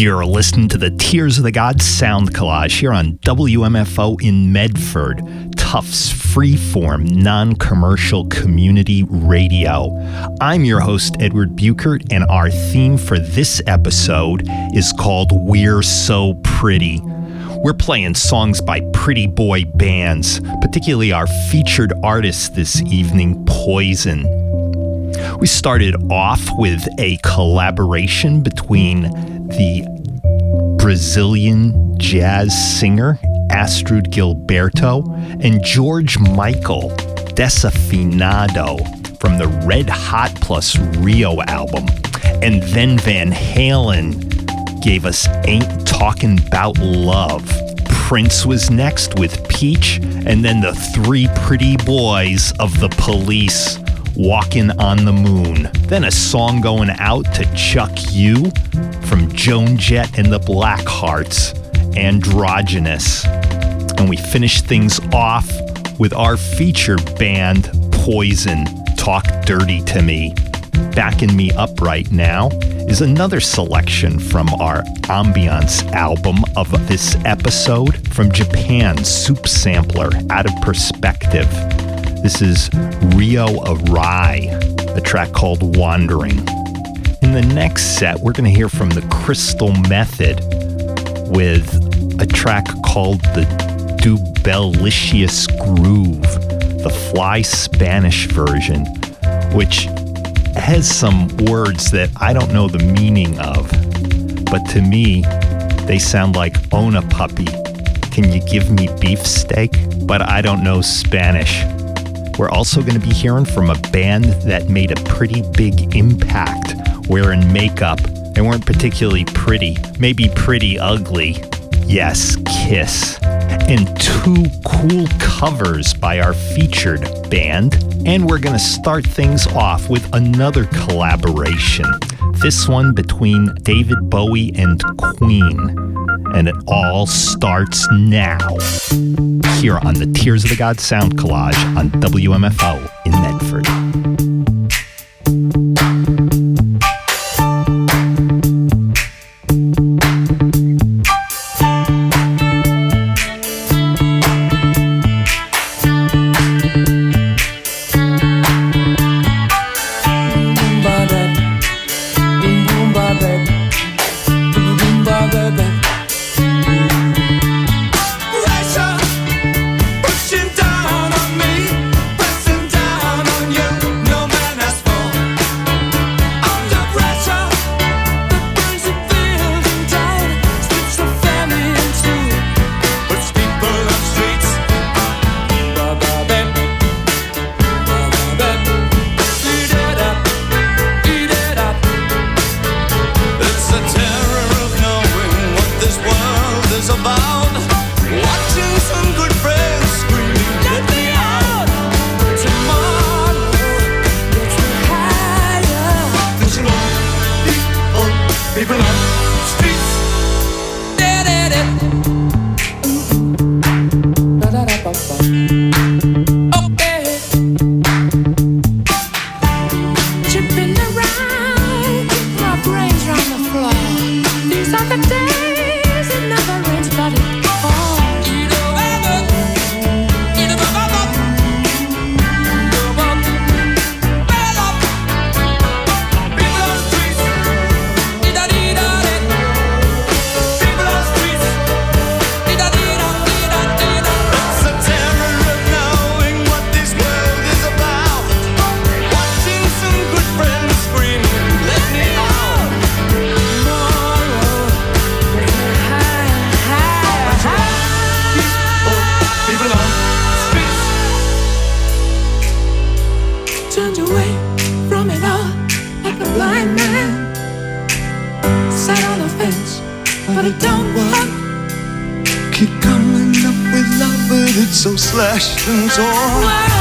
You're listening to the Tears of the Gods sound collage here on WMFO in Medford, Tufts freeform, non-commercial community radio. I'm your host, Edward Buchert, and our theme for this episode is called We're So Pretty. We're playing songs by pretty boy bands, particularly our featured artist this evening, Poison. We started off with a collaboration between the Brazilian jazz singer Astrud Gilberto and George Michael Desafinado from the Red Hot plus Rio album. And then Van Halen gave us Ain't Talking 'Bout Love. Prince was next with Peach, and then the three pretty boys of the Police, Walking on the Moon. Then a song going out to Chuck U from Joan Jett and the Blackhearts, Androgynous. And we finish things off with our featured band, Poison, Talk Dirty to Me. Backing me up right now is another selection from our ambiance album of this episode from Japan, Soup Sampler, Out of Perspective. This is Rio Arai, a track called Wandering. In the next set, we're going to hear from the Crystal Method with a track called the Dubelicious Groove, the Fly Spanish version, which has some words that I don't know the meaning of, but to me, they sound like "Own a puppy, can you give me beefsteak?" But I don't know Spanish. We're also going to be hearing from a band that made a pretty big impact wearing makeup. They weren't particularly pretty, maybe pretty ugly. Yes, Kiss. And two cool covers by our featured band. And we're going to start things off with another collaboration. This one between David Bowie and Queen. And it all starts now, here on the Tears of the Gods sound collage on WMFO in Medford. So slashed and torn.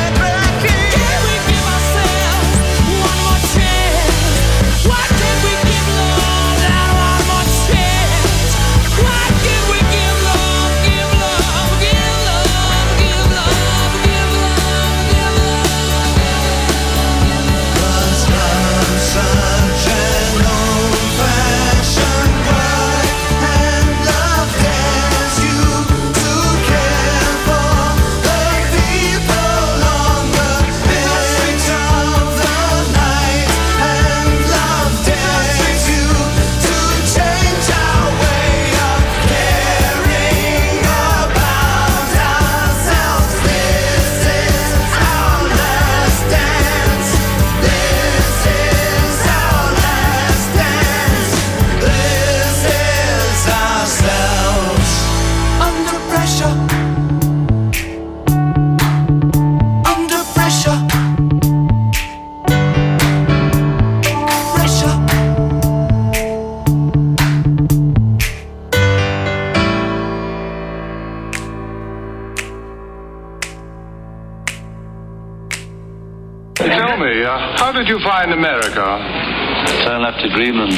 Why can't we Julia, how did you find America? Turn left to Greenland.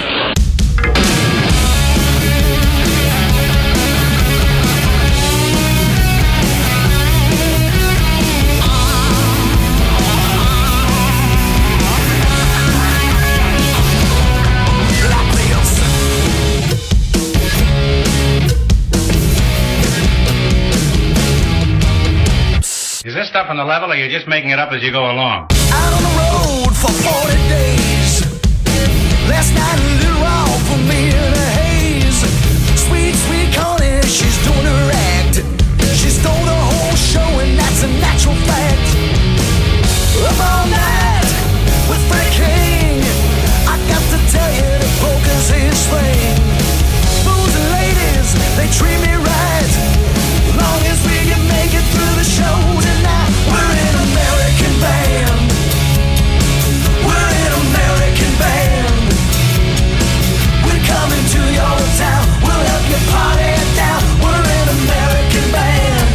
Is this stuff on the level, or you're just making it up as you go along? Out on the road for 40 days. Last night a little raw for me in a haze. Sweet, sweet Connie, she's doing her act. She stole the whole show and that's a natural fact. Up all night with Frank King. I got to tell you the poker's his thing. Booze and ladies, they treat me right. Long as we can make it through the show tonight. We're an American band. We're an American band. We're coming to your town. We'll help you party it down. We're an American band.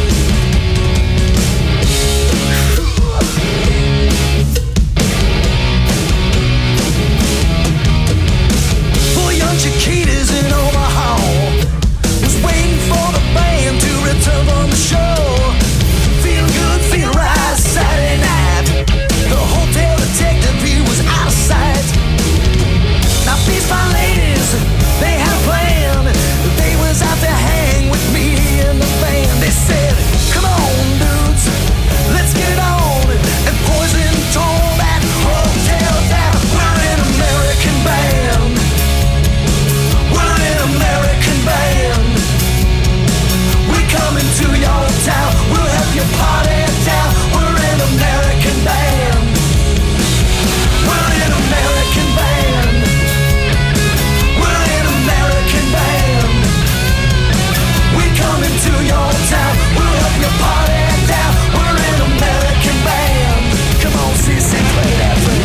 For young Chiquitas in Omaha was waiting for the band to return from the show. Feel good, feel right, Saturday night. The hotel detective, he was out of sight. Now these fine ladies, they had a plan. They was out to hang with me and the band. They said, come on dudes, let's get it on. And Poison tore that hotel down. We're an American band. We're an American band. We're coming to your town. We'll help you party it down. We're an American band. We're an American band. We're an American band. We're coming to your town. We'll help you party it down. We're an American band. Come on, CC, play that thing.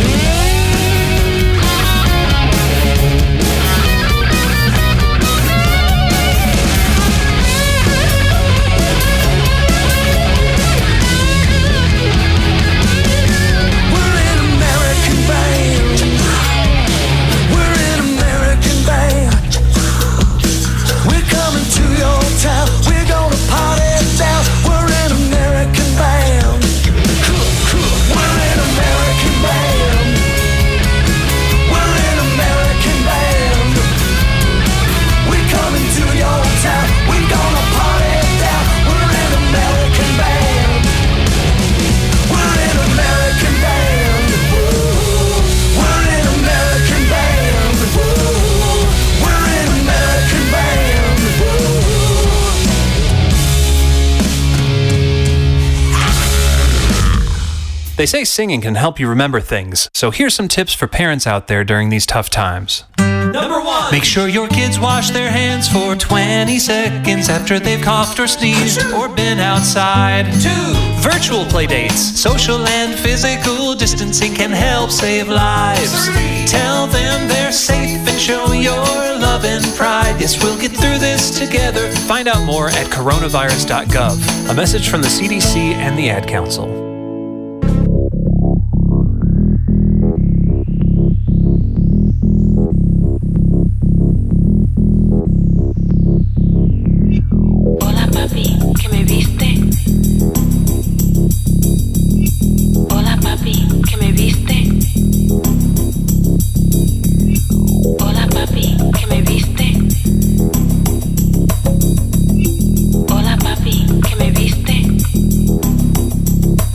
We're an American band. We're an American band. We're coming to your town. We're gonna party it down. We're an American band. We're an American band. We're an American band. We're coming to your town. We're gonna party it down. We're an American band. We're an American band. We're an American band. We're an American band. They say singing can help you remember things, so here's some tips for parents out there during these tough times. Number 1. Make sure your kids wash their hands for 20 seconds after they've coughed or sneezed or been outside. 2. Virtual play dates, social and physical distancing can help save lives. 3. Tell them they're safe and show your love and pride. Yes, we'll get through this together. Find out more at coronavirus.gov. A message from the CDC and the Ad Council. Hola papi, ¿que me viste? Hola papi, ¿que me viste? Hola papi, ¿que me viste? Hola papi, ¿que me viste?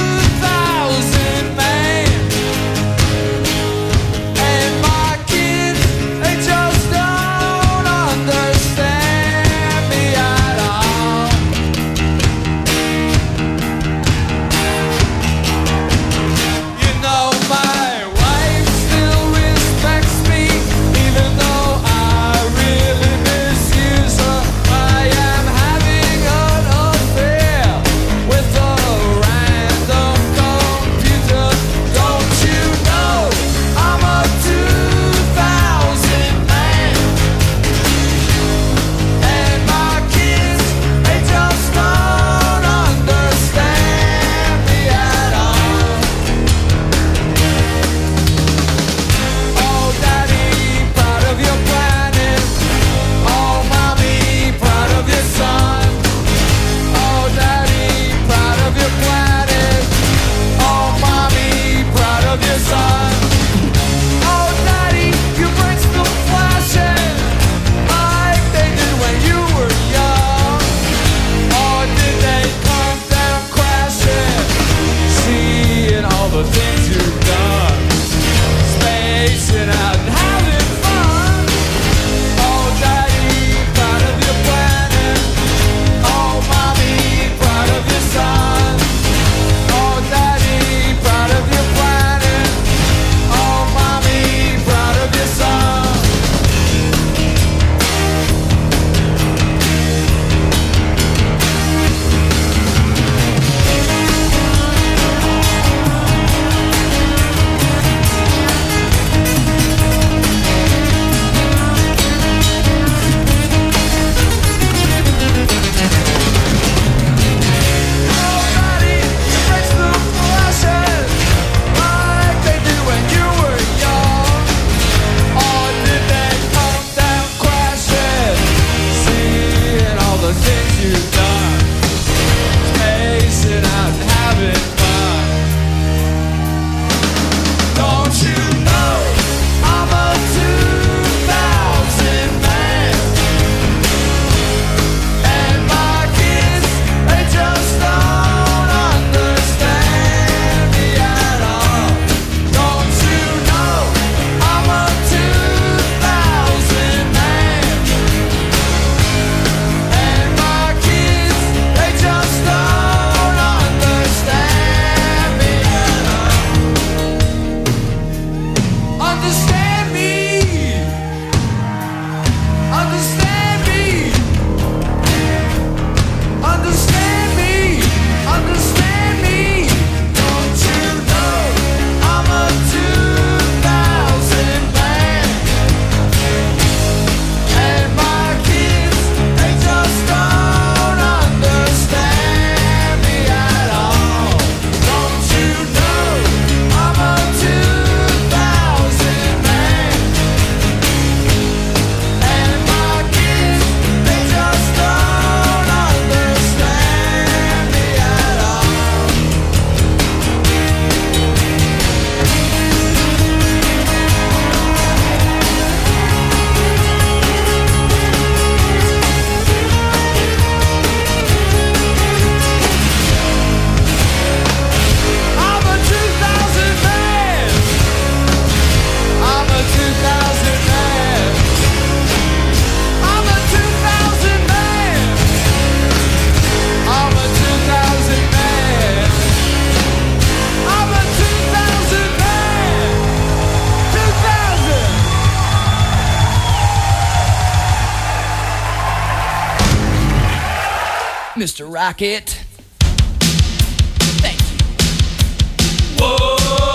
Mr. Rocket. Thank you. Whoa!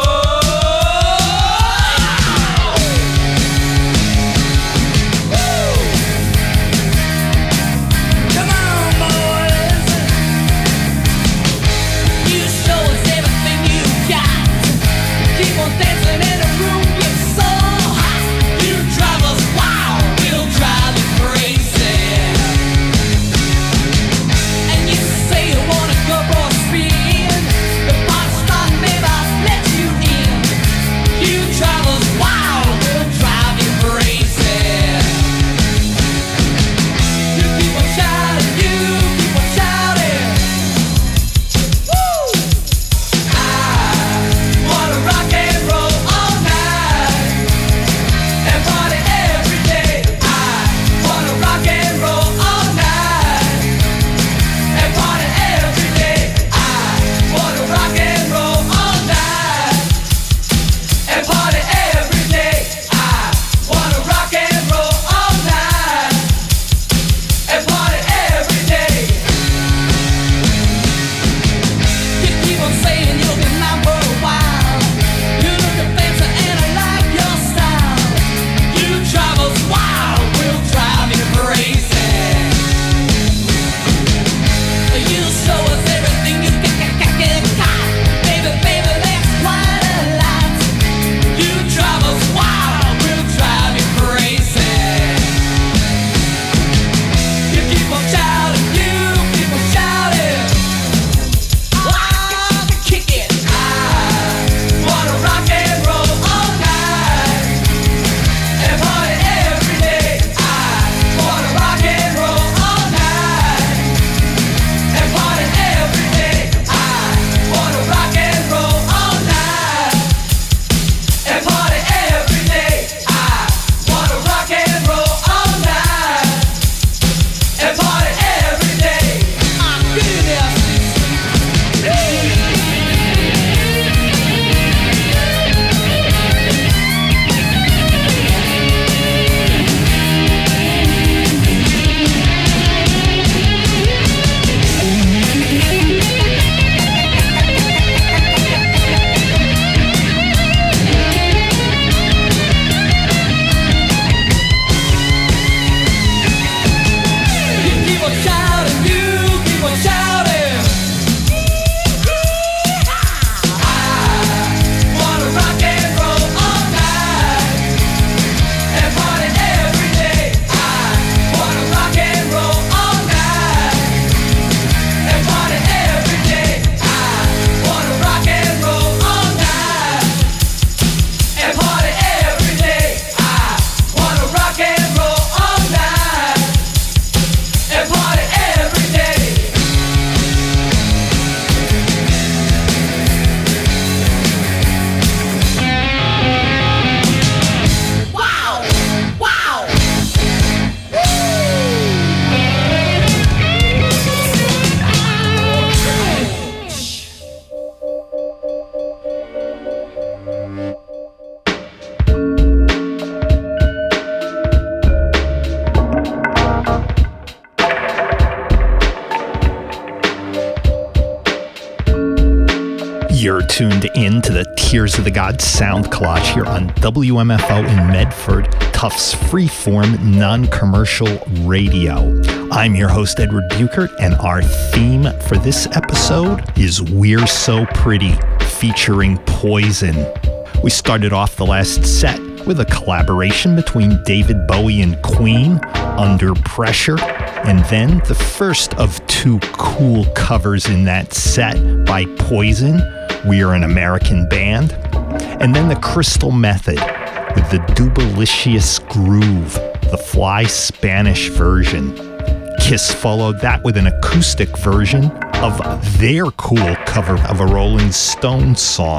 You're tuned in to the Tears of the Gods sound collage here on WMFO in Medford, Tufts freeform non-commercial radio. I'm your host, Edward Buchert, and our theme for this episode is We're So Pretty, featuring Poison. We started off the last set with a collaboration between David Bowie and Queen, Under Pressure, and then the first of two cool covers in that set by Poison, We Are an American Band, and then the Crystal Method with the Dubalicious Groove, the Fly Spanish version. Kiss followed that with an acoustic version of their cool cover of a Rolling Stones song,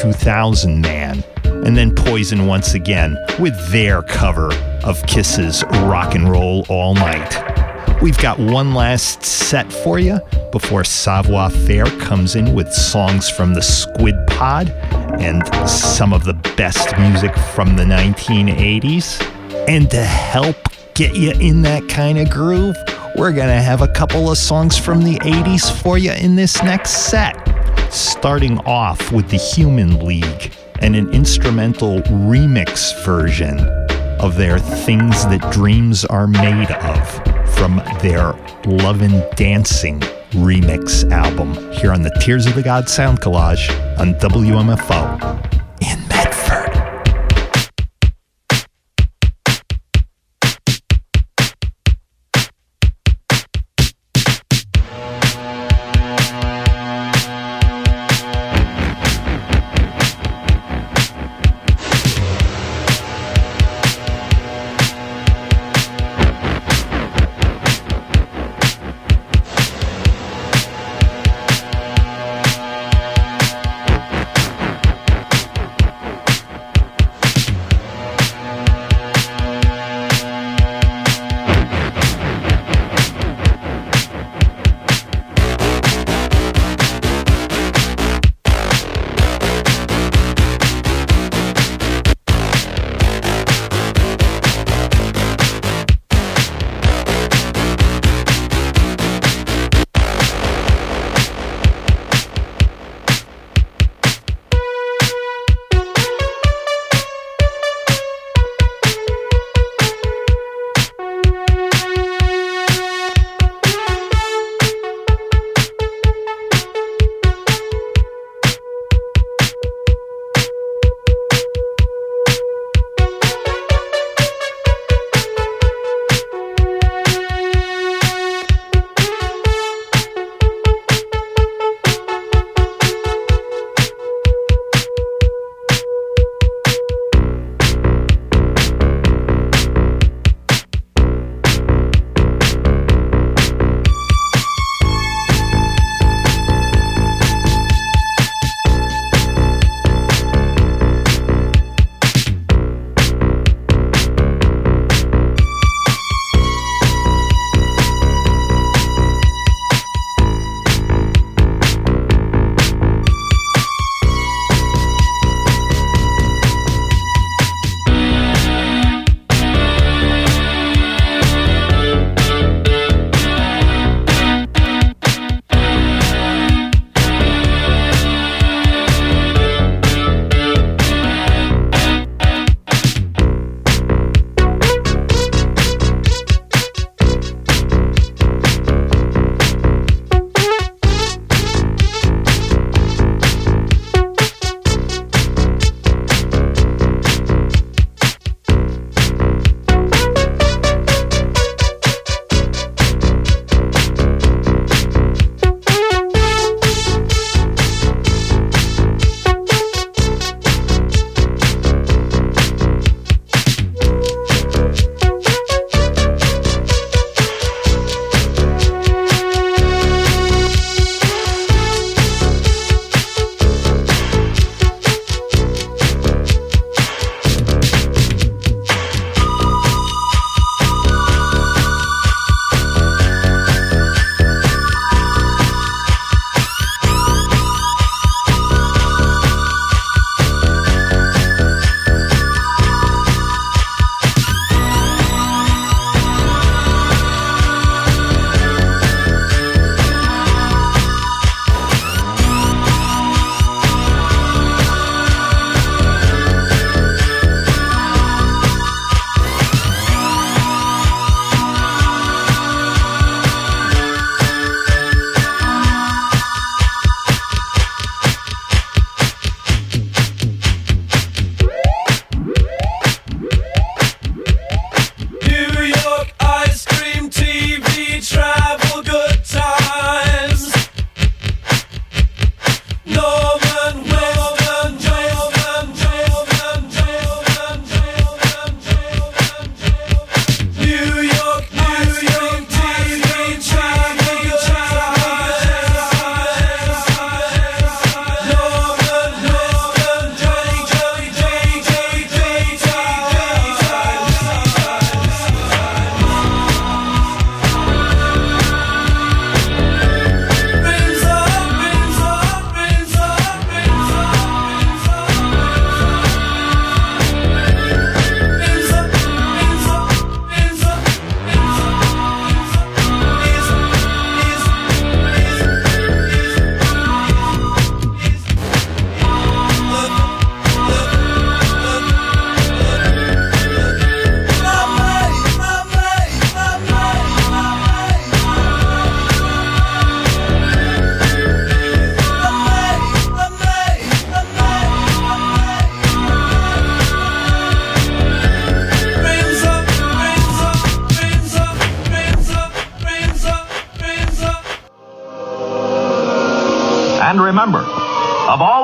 2000 Man. And then Poison once again with their cover of Kiss's Rock and Roll All Night. We've got one last set for you before Savoir Faire comes in with songs from the Squid Pod and some of the best music from the 1980s. And to help get you in that kind of groove, We're going to have a couple of songs from the 80s for you in this next set. Starting off with the Human League and an instrumental remix version of their Things That Dreams Are Made Of from their Lovin' Dancing remix album here on the Tears of the God Sound Collage on WMFO in Medford.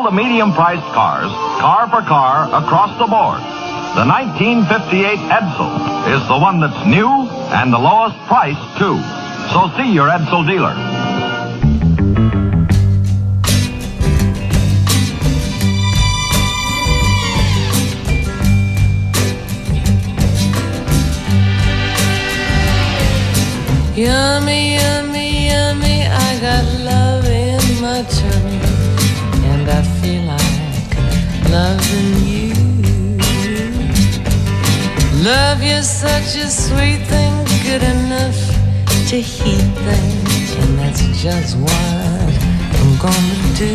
all the medium-priced cars, car for car, across the board. The 1958 Edsel is the one that's new and the lowest price, too. So see your Edsel dealer. Yummy, yummy, yummy, I got love in my tummy, and I feel like loving you. Love you's such a sweet thing, good enough to heat things, and that's just what I'm gonna do.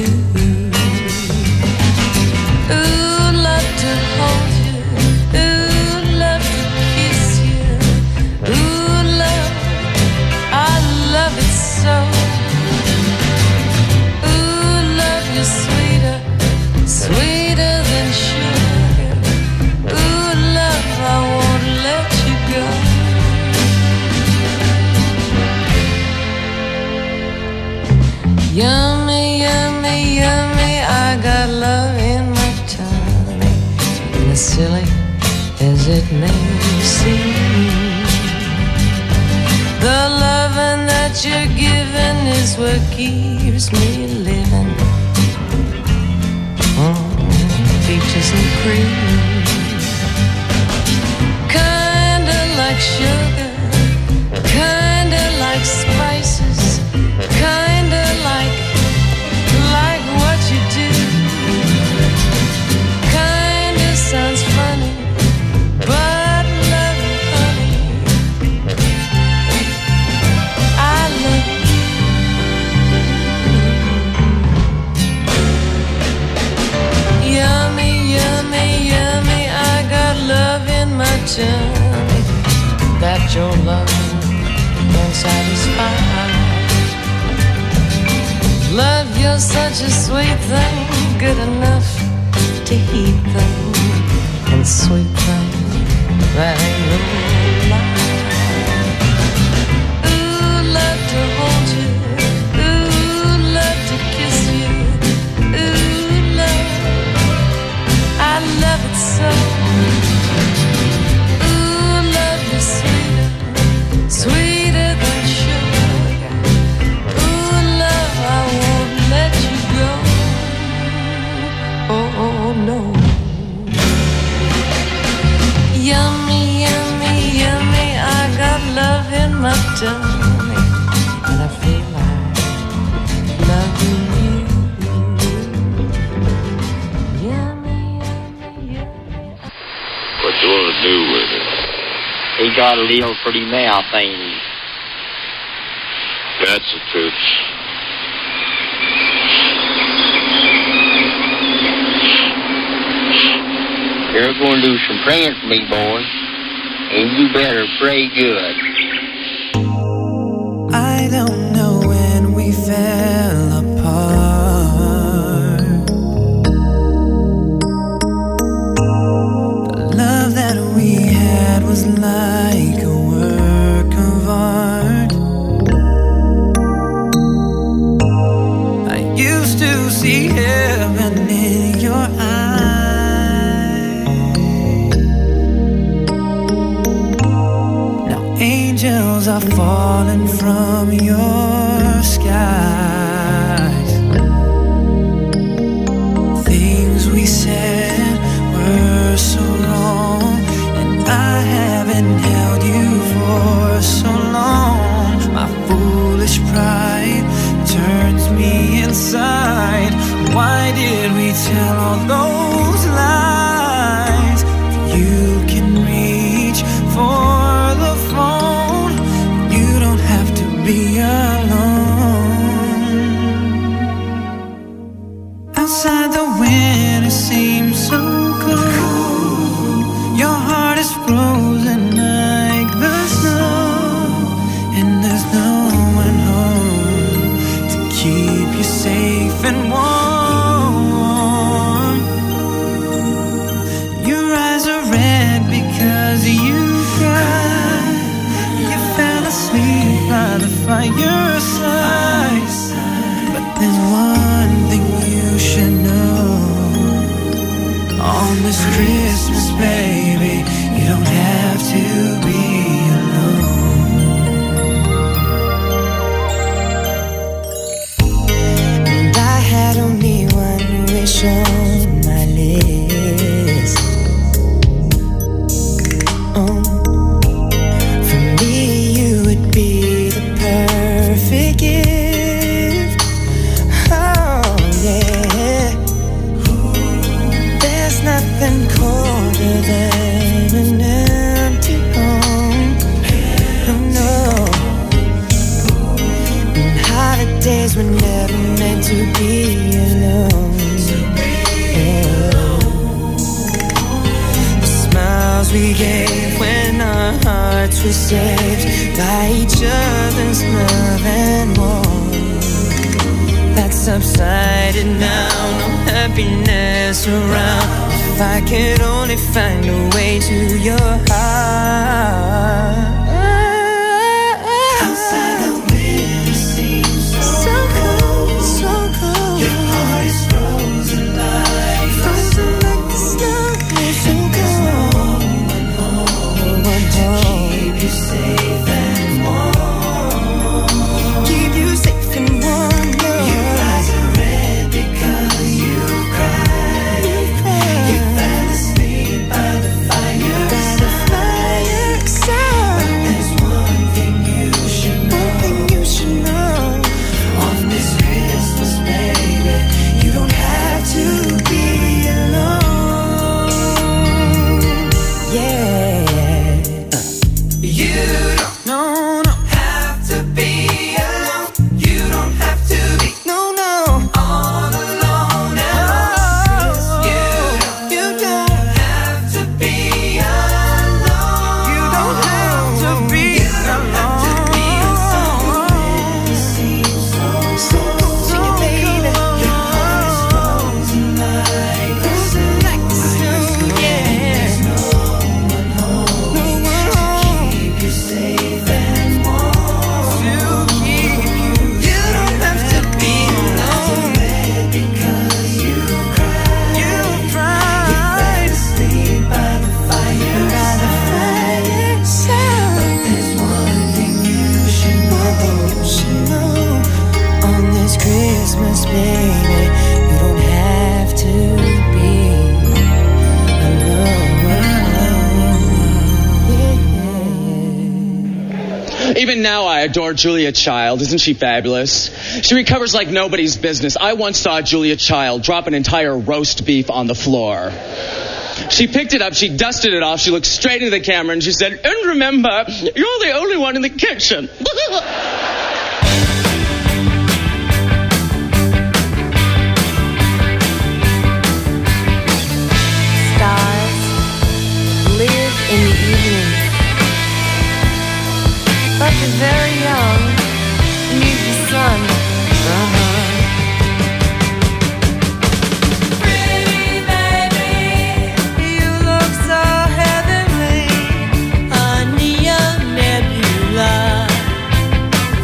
Ooh, love to hold you, ooh, love to kiss you, ooh, love, I love it so. Ooh, love you sweeter, sweeter than sugar. Ooh, love, I won't let you go. Yummy, yummy, yummy, I got love in my tummy. And as silly as it may seem, the loving that you're giving is what keeps me living. Peaches and cream, kinda like sugar, kinda like spices, kinda like what you do. Kinda sounds funny, but love you, honey, I love you. Yummy, yummy, yummy, I got love in my tummy that your love can satisfy. Love, you're such a sweet thing, good enough to heat things, and sweet thing that ain't no lie. Ooh, love to hold you, ooh, love to kiss you, ooh, love, I love it so. Ooh, love you sweeter, sweeter than sugar. Ooh, love, I won't let you go. Oh, no. Yummy, yummy, yummy, I got love in my tummy, and I feel like loving you. Yummy, yummy, yummy. What you want to do with it? He got a little pretty mouth, ain't he? That's the truth. You're going to do some praying for me, boy, and you better pray good. I don't know when we fell apart. The love that we had was like a work of art. I used to see heaven in your eyes. Angels are falling from your skies. Things we said were so wrong, and I haven't held you for so long. My foolish pride turns me inside. Why did we tell all those lies? You can reach for the phone, you don't have to be alone. Outside the winter seems so cold. Your heart is frozen like the snow, and there's no one home to keep you safe and warm. Your eyes are red because you cried. You fell asleep by the fireside. But there's one thing you should know. this Christmas, baby, you don't have to be alone. And I had only one wish on my list. Oh, for me you would be the perfect gift. Oh yeah, there's nothing colder than an empty home. Oh no, and holidays were never meant to be alone. The smiles we gave when our hearts were saved by each other's love and warmth, that's subsided now, no happiness around. If I could only find a way to your heart. Outside the window seems so cold, so cold. Your heart is frozen like the snow. So cold. No one home. Keep you safe and warm. Keep you safe and warm. Your eyes are red because you cried. You fell asleep by the fireside. But there's one thing you should know. On this Christmas, baby, you don't have to be alone. Yeah. You don't have to be alone. You don't have to be all alone at all. You don't have to be alone. You don't have to be alone. So cold to you, baby. Your heart is frozen like the snow. Yeah. No one home to keep you safe and warm. You don't have to be alone because you cried. You fell asleep by the fireside. But there's one thing you should know. On this Christmas, baby, you don't have to be alone. Even now, I adore Julia Child. Isn't she fabulous? She recovers like nobody's business. I once saw Julia Child drop an entire roast beef on the floor. She picked it up, she dusted it off, she looked straight into the camera, and she said, "And remember, you're the only one in the kitchen." Stars live in the evening, but the very young need the sun. Pretty baby, you look so heavenly, honey, a nebula.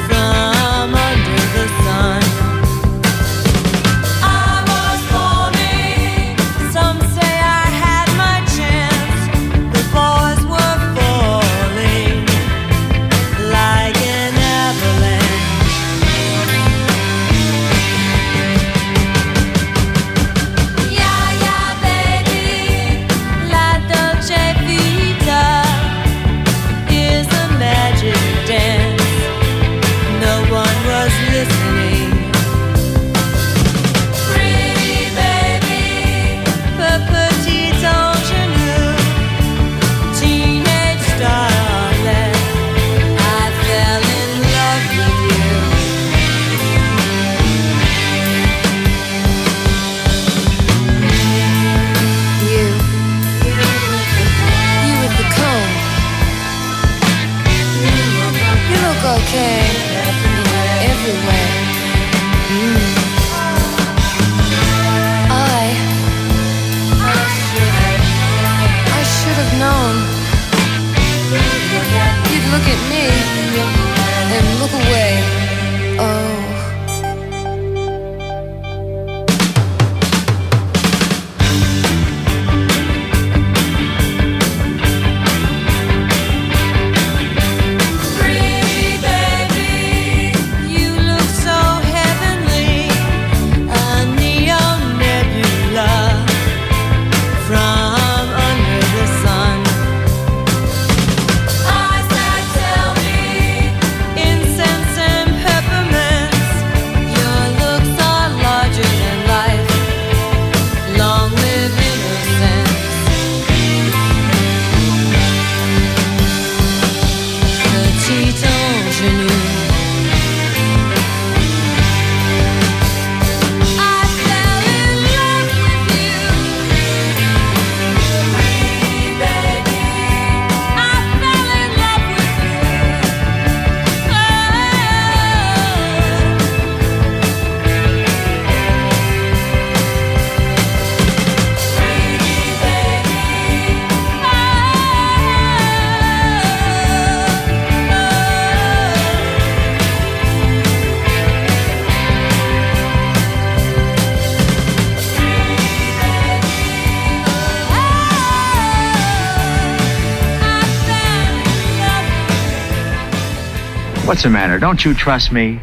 What's the matter? Don't you trust me?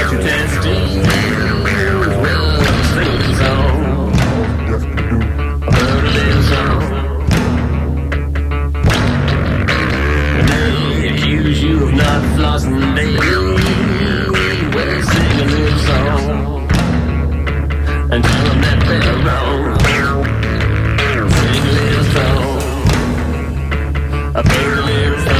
got your testing. Well, sing a song. I heard a little song. And they accuse you of not flossing daily. Well, sing a little song. And tell them that they're wrong. Sing a little song. I heard a little song.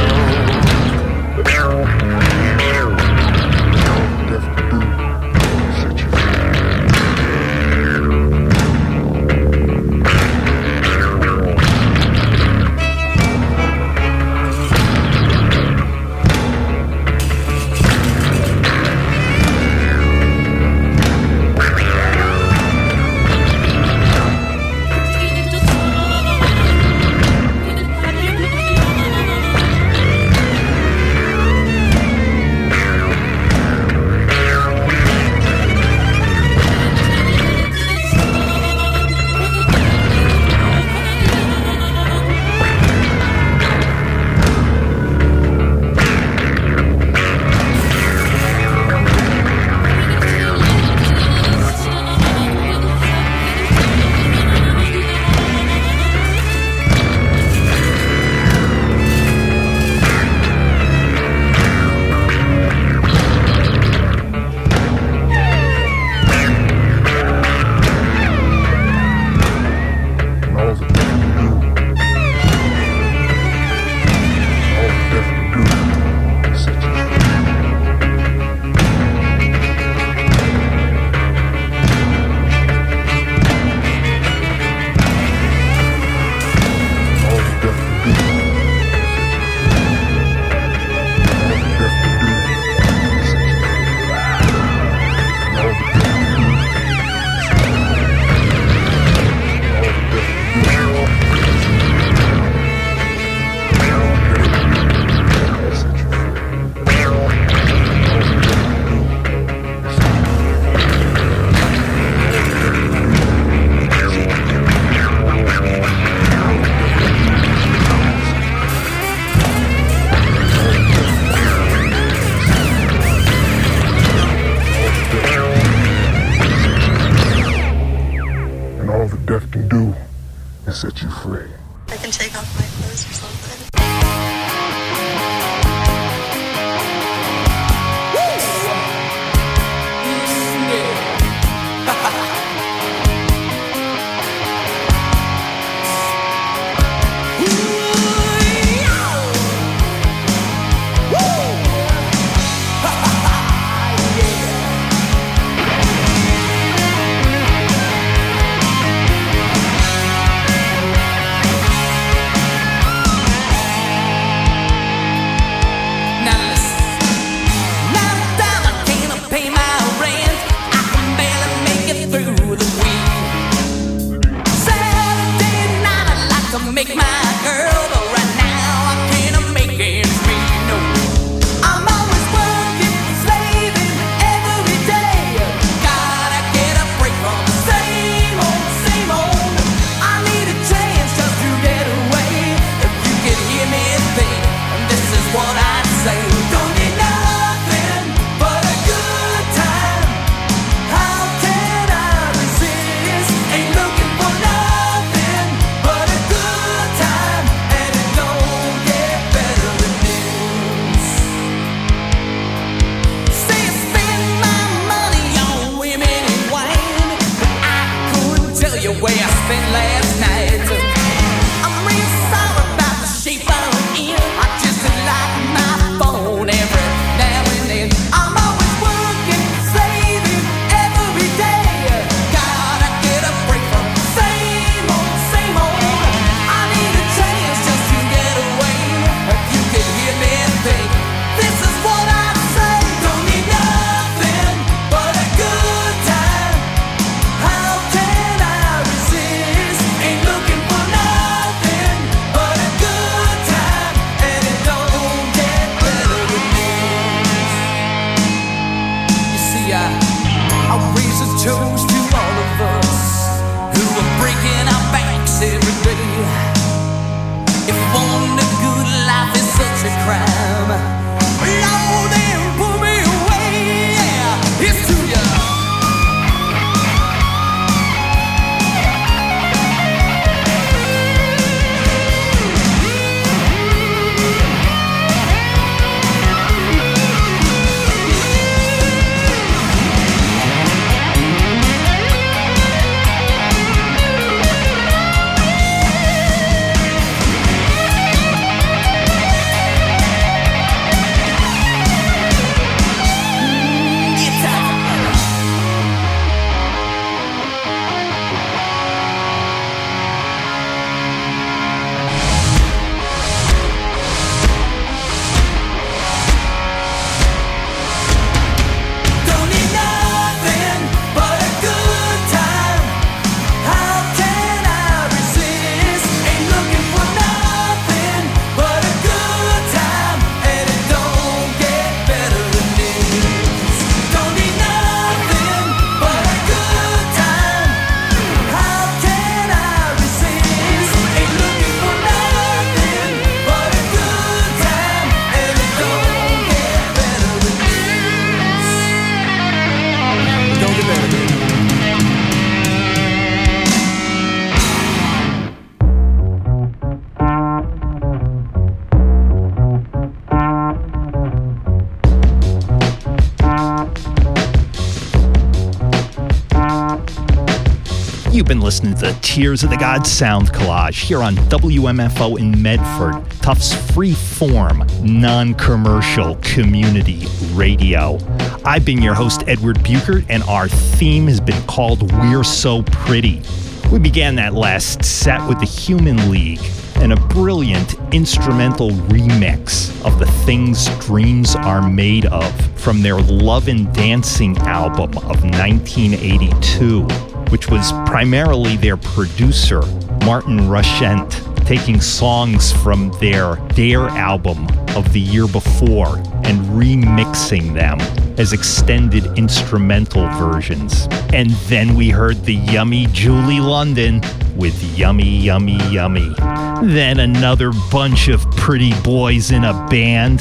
You've been listening to the Tears of the Gods Sound Collage here on WMFO in Medford, Tufts free-form, non-commercial community radio. I've been your host, Edward Buchert, and our theme has been called We're So Pretty. We began that last set with the Human League and a brilliant instrumental remix of The Things Dreams Are Made Of from their Love and Dancing album of 1982, which was primarily their producer, Martin Rushent, taking songs from their Dare album of the year before and remixing them as extended instrumental versions. And then we heard the yummy Julie London with Yummy, Yummy, Yummy. Then another bunch of pretty boys in a band,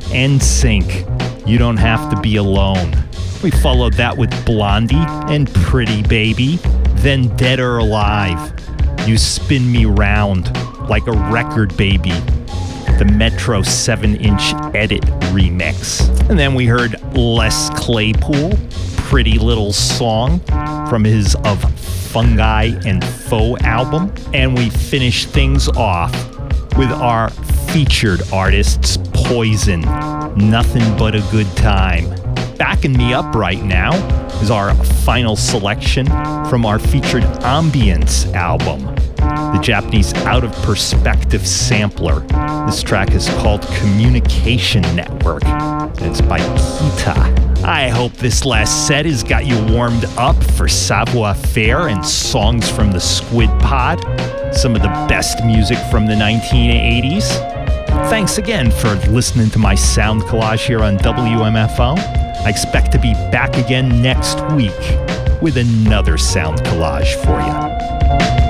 NSYNC, You Don't Have to Be Alone. We followed that with Blondie and Pretty Baby. Then Dead or Alive, You Spin Me Round Like a Record Baby, the Metro 7-inch edit remix. And then we heard Les Claypool, Pretty Little Song, from his Of Fungi and Faux album. And we finished things off with our featured artists, Poison, Nothing But a Good Time. Backing me up right now is our final selection from our featured Ambience album, the Japanese Out of Perspective sampler. This track is called Communication Network, and it's by Kita. I hope this last set has got you warmed up for Savoir-Faire and songs from the Squid Pod, some of the best music from the 1980s. Thanks again for listening to my sound collage here on WMFO. I expect to be back again next week with another sound collage for you.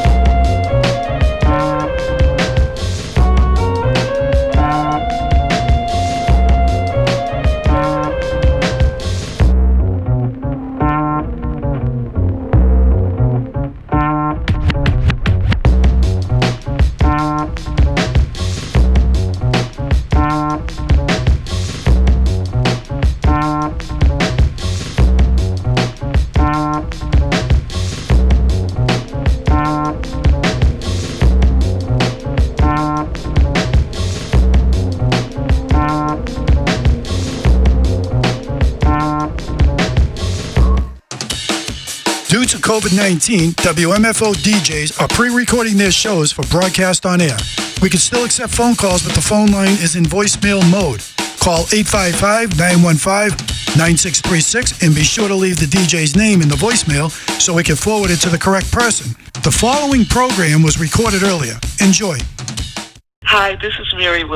COVID-19, WMFO DJs are pre-recording their shows for broadcast on air. We can still accept phone calls, but the phone line is in voicemail mode. Call 855-915-9636 and be sure to leave the DJ's name in the voicemail so we can forward it to the correct person. The following program was recorded earlier. Enjoy. Hi, this is Mary Wilson.